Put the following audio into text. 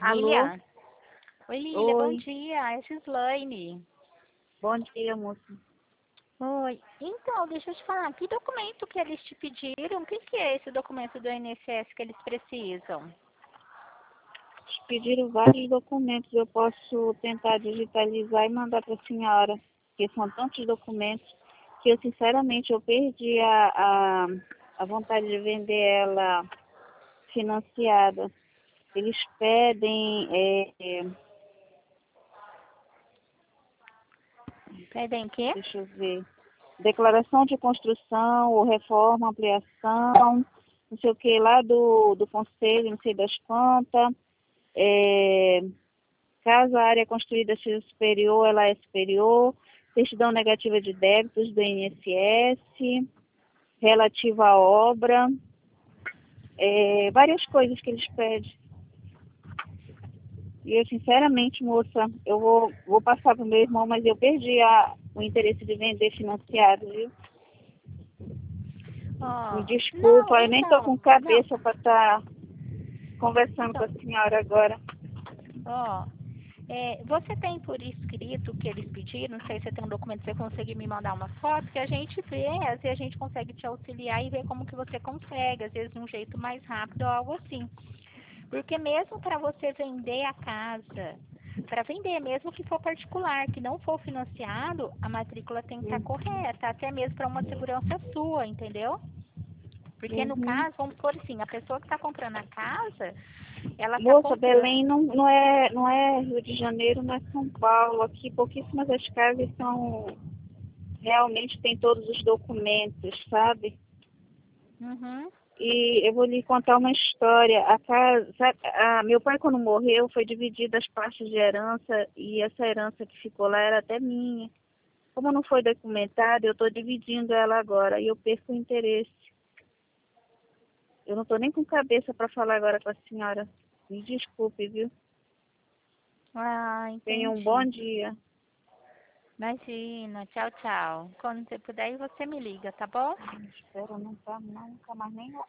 Alô? Lilia? Oi, Lilia, bom Oi. dia. É Gislaine. Bom dia, moça. Oi. Então, deixa eu te falar, que documento que eles te pediram? O que que é esse documento do INSS que eles precisam? Pediram vários documentos. Eu posso tentar digitalizar e mandar para a senhora, porque são tantos documentos que eu, sinceramente, eu perdi a vontade de vender ela financiada. Eles pedem, Pedem o quê? deixa eu ver, declaração de construção ou reforma, ampliação, não sei o que, lá do conselho, não sei das quantas. É, caso a área construída seja superior, ela é superior. Certidão negativa de débitos do INSS, relativa à obra, várias coisas que eles pedem. E eu, sinceramente, moça, eu vou passar para o meu irmão, mas eu perdi o interesse de vender financiado, viu? Me Não, desculpa, eu nem estou com então, não, cabeça para estar conversando com então, a senhora agora. ó, você tem por escrito o que eles pediram? Não sei se você tem um documento, você consegue me mandar uma foto, que a gente vê, às vezes a gente consegue te auxiliar e ver como que você consegue, às vezes de um jeito mais rápido ou algo assim. Porque mesmo para você vender a casa, para vender, mesmo que for particular, que não for financiado, a matrícula tem que estar correta, até mesmo para uma segurança sua, entendeu? Porque no Uhum. caso, vamos supor assim, a pessoa que está comprando a casa, ela está Moça, comprando. Belém não é Rio de Janeiro, não é São Paulo. Aqui pouquíssimas as casas são realmente tem todos os documentos, sabe? Uhum, E eu vou lhe contar uma história. A casa, sabe, meu pai quando morreu foi dividido as partes de herança e essa herança que ficou lá era até minha. Como não foi documentada, eu estou dividindo ela agora e eu perco o interesse. Eu não estou nem com cabeça para falar agora com a senhora. Me desculpe, viu? ah, Tenha um bom entendi. dia. Imagina, tchau, tchau. Quando você puder, você me liga, tá bom? Espero não tá, nunca mais nem